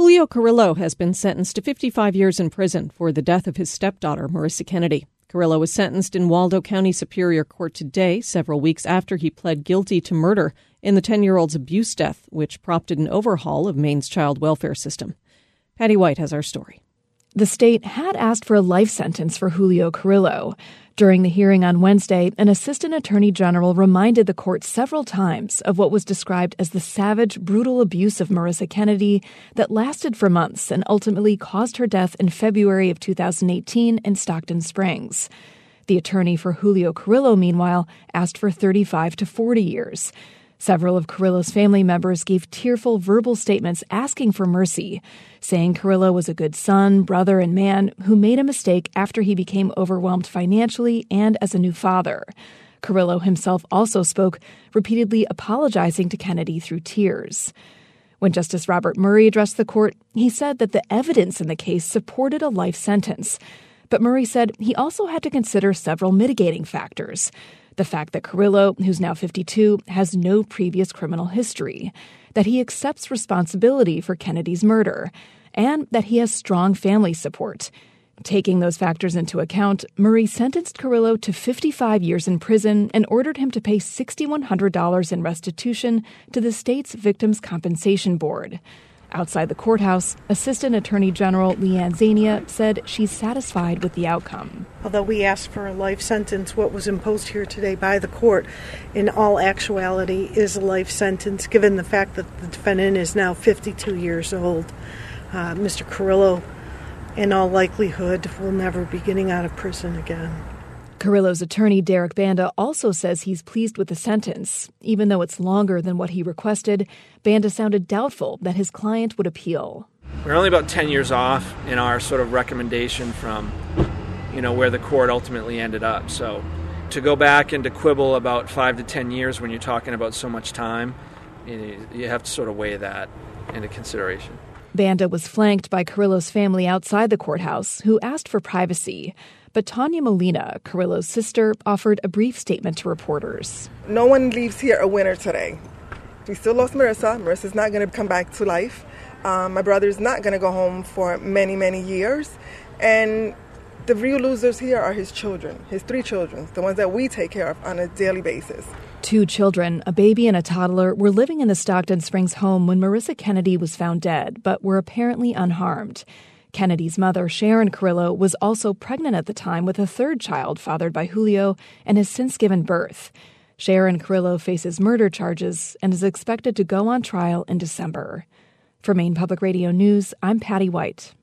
Julio Carrillo has been sentenced to 55 years in prison for the death of his stepdaughter, Marissa Kennedy. Carrillo was sentenced in Waldo County Superior Court today, several weeks after he pled guilty to murder in the 10-year-old's abuse death, which prompted an overhaul of Maine's child welfare system. Patty White has our story. The state had asked for a life sentence for Julio Carrillo. During the hearing on Wednesday, an assistant attorney general reminded the court several times of what was described as the savage, brutal abuse of Marissa Kennedy that lasted for months and ultimately caused her death in February of 2018 in Stockton Springs. The attorney for Julio Carrillo, meanwhile, asked for 35 to 40 years. Several of Carrillo's family members gave tearful verbal statements asking for mercy, saying Carrillo was a good son, brother, and man who made a mistake after he became overwhelmed financially and as a new father. Carrillo himself also spoke, repeatedly apologizing to Kennedy through tears. When Justice Robert Murray addressed the court, he said that the evidence in the case supported a life sentence. But Murray said he also had to consider several mitigating factors. The fact that Carrillo, who's now 52, has no previous criminal history, that he accepts responsibility for Kennedy's murder, and that he has strong family support. Taking those factors into account, Murray sentenced Carrillo to 55 years in prison and ordered him to pay $6,100 in restitution to the state's Victims' Compensation Board. Outside the courthouse, Assistant Attorney General Leanne Zania said she's satisfied with the outcome. Although we asked for a life sentence, what was imposed here today by the court, in all actuality, is a life sentence, given the fact that the defendant is now 52 years old. Mr. Carrillo, in all likelihood, will never be getting out of prison again. Carrillo's attorney, Derek Banda, also says he's pleased with the sentence. Even though it's longer than what he requested, Banda sounded doubtful that his client would appeal. We're only about 10 years off in our sort of recommendation from, where the court ultimately ended up. So to go back and to quibble about 5 to 10 years when you're talking about so much time, you have to sort of weigh that into consideration. Banda was flanked by Carrillo's family outside the courthouse, who asked for privacy. But Tanya Molina, Carrillo's sister, offered a brief statement to reporters. No one leaves here a winner today. We still lost Marissa. Marissa's not going to come back to life. My brother's not going to go home for many, many years. And the real losers here are his children, his 3 children, the ones that we take care of on a daily basis. 2 children, a baby and a toddler, were living in the Stockton Springs home when Marissa Kennedy was found dead, but were apparently unharmed. Kennedy's mother, Sharon Carrillo, was also pregnant at the time with a 3rd child fathered by Julio and has since given birth. Sharon Carrillo faces murder charges and is expected to go on trial in December. For Maine Public Radio News, I'm Patty White.